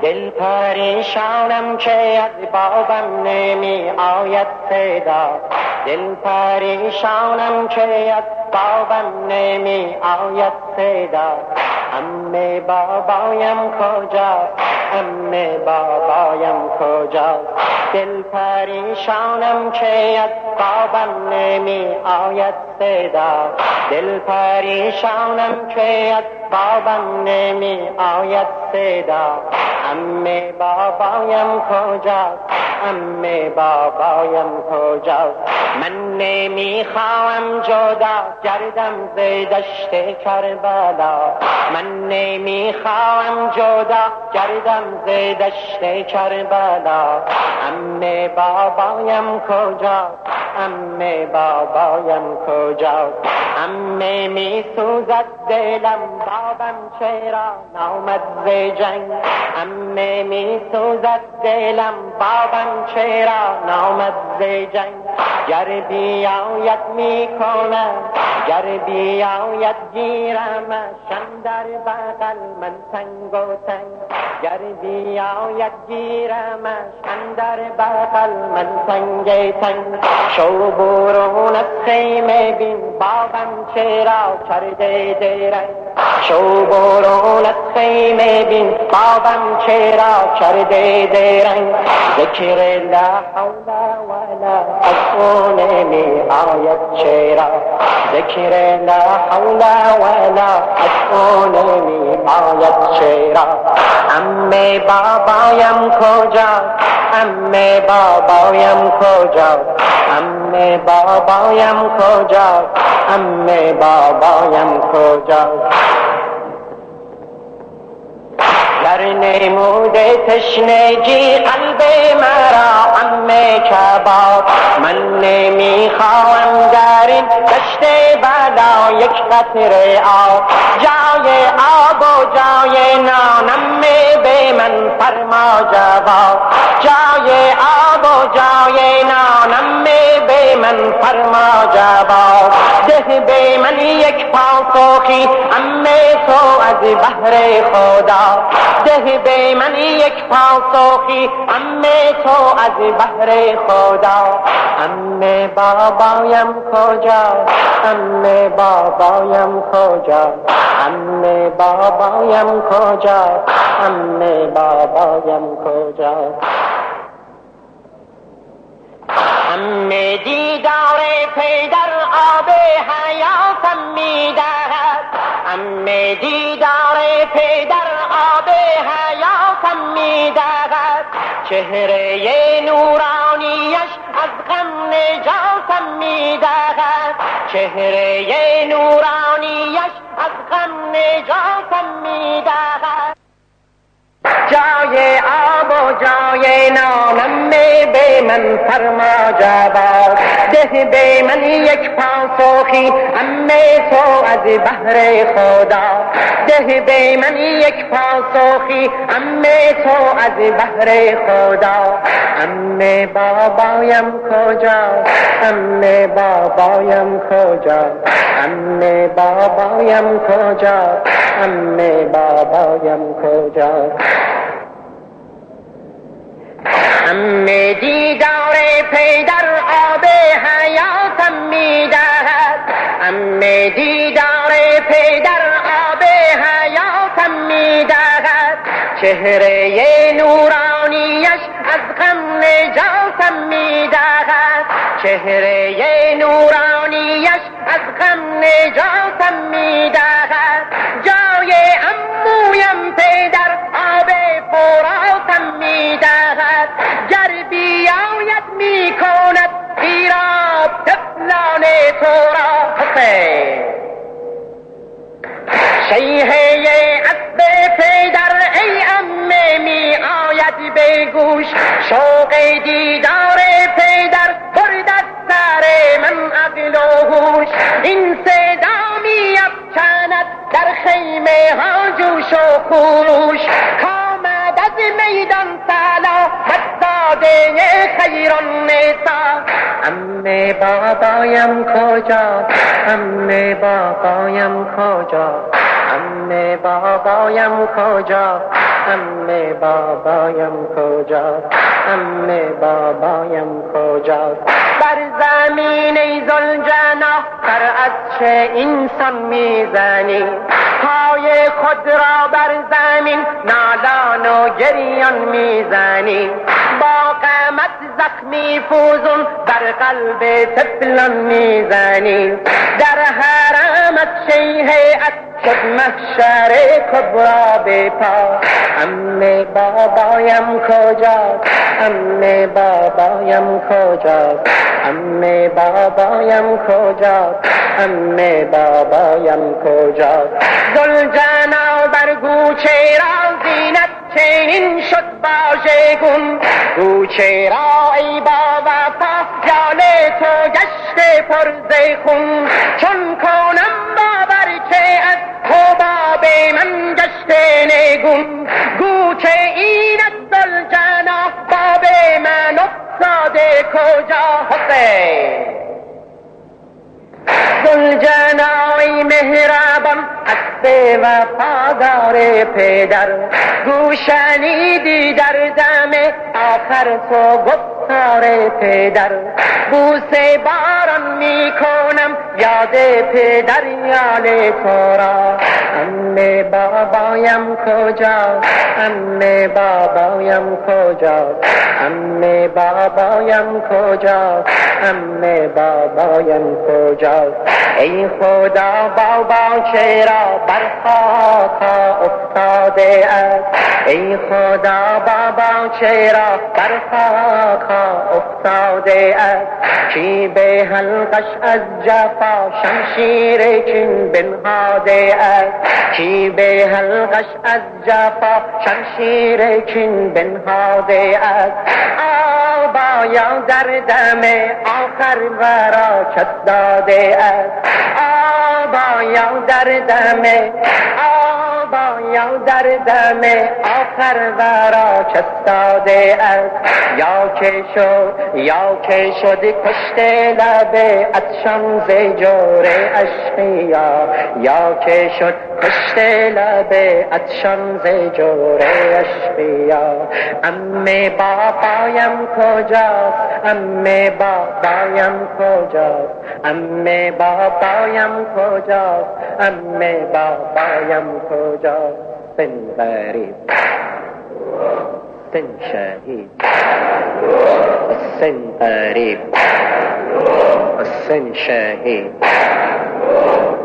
دل پریشانم که از بابم نمی آید صدا، دل پریشانم که از بابم نمی آید صدا. عمه بابایم کجا، عمه بابایم کجا، دل پریشانم که از بابم نمی آید صدا، دل پریشانم که از بابم نمی آید صدا. عمه بابایم کجا، عمه بابایم کجا، من نمیخواهم جدا گردم ز دشت کربلا، من نمیخواهم جدا گردم ز دشت کربلا. عمه بابایم کجا، عمه بابایم کجا، عمه میسوزد دلم بابم چرا نامد ز جنگ، عمه میسوزد دلم بابم چرا نامد ز جنگ. گر بیاید میکنم، گر بیاید گیرمشم در بغل من تنگ و تنگ، گر بیاید گیرمشم در بغل من تنگ تنگ. شو برون از خیمه بین بابم چرا کرده درنگ، شو برون از خیمه بین بابم چرا کرده درنگ. ذکر لا حول ولا قوة نمی آید چرا، ذکر لا حول ولا قوة نمی آید چرا. عمه بابایم کجا، عمه بابایم کجا، عمه بابایم کجا، عمه بابایم کجا. در نمود تشنگی قلب مرا عمه کباب، من نمیخواهم در این دشت بلا یک قطره آب، جای آب و جای نانم به من فرما جواب، جای آب و جای نانم به من فرما جواب. ده به من یک پاسخی عمه تو از بحر خدا، ده به من یک پاسخی عمه تو از بحر خدا. عمه بابایم کجا، عمه بابایم کجا، عمه بابایم کجا، عمه بابایم کجا. عمه دیدار پدر آب حیاتم میدهد، عمه دیدار پدر آب حیاتم میدهد. چهره نورانیش از غم نجاتم میدهد، چهره نورانیش از غم نجاتم میدهد. جای آب و جای نانم به من فرما جواب، ده به من یک پاسخی عمه تو از بحر خدا، ده به من یک پاسخی عمه تو از بحر خدا. عمه بابایم کجا، عمه بابایم کجا، عمه بابایم کجا، عمه بابایم کجا. عمه دیدار پدر آب حیاتم میدهد، عمه دیدار پدر آب حیاتم میدهد. چهره نورانیش از غم نجاتم میدهد، چهره نورانیش از غم نجاتم میدهد. جای عمویم پدر آب فراتم میدهد، گر بیاید میکند خیراب طفلان تو را. حسین شیهه اسب پدر ای عمه می آید به گوش، شوق دیدار پدر برد از سر من عقل و هوش. این صدا می افکند در خیمه ها جوش و خروش، کامد از میدان سلامت زاده خیر النساء. عمه بابایم کجا، عمه بابایم کجا، عمه عمه بابایم کجا، عمه بابایم کجا، عمه بابایم کجا. بر زمین ای ذوالجناح سر از چه اینسان میزنی؟ پای خود را بر زمین نالان و گریان میزنی. با قامت زخمی فوزون بر قلب طفلان میزنی. در حرمت شیهیت شد محشر کبرا بپا. عمه بابایم کجاست، عمه بابایم کجاست، عمه بابایم کجاست، عمه بابایم کجاست. ذوالجلال بر گوچه را زینت چنین شد واژگون. گوچه را ای با وفا جان تو گشته پر ز خون. چون کنم باور که از حباب من گشته نگون. گوچه اینت ذوالجلال باب من افتاده کجا؟ حسین ذوالجلال مهربان اسب وفادار پدر. گوشنیدی در دم آخر تو گفتار پدر. بوسه باران میکنم یاد پدر یال تو را. عمه بابایم کجا، عمه بابایم کجا، عمه بابایم کجا، عمه بابایم کجا. ای خدا بابا چرا بر خاک افتاده است؟ ای خدا بابا چرا بر خاک افتاده است؟ کی به حلقش از جفا شمشیر کین بنهاده است؟ کی به حلقش از جفا شمشیر کین بنهاده است؟ آبایا در دم آخر ورا چت داده است. آبایا در دم، آبایا در دم آخر ورا چت داده است. یا که شد کشته لب عطشان ز جور اشقیا. یا که شد کشته لب عطشان ز جور اشقیا. عمه بابایم کجاست، عمه بابایم کجاست، عمه بابایم کجاست، عمه بابایم کجاست. سن غریب، سن شهید، سن غریب، سن شهید.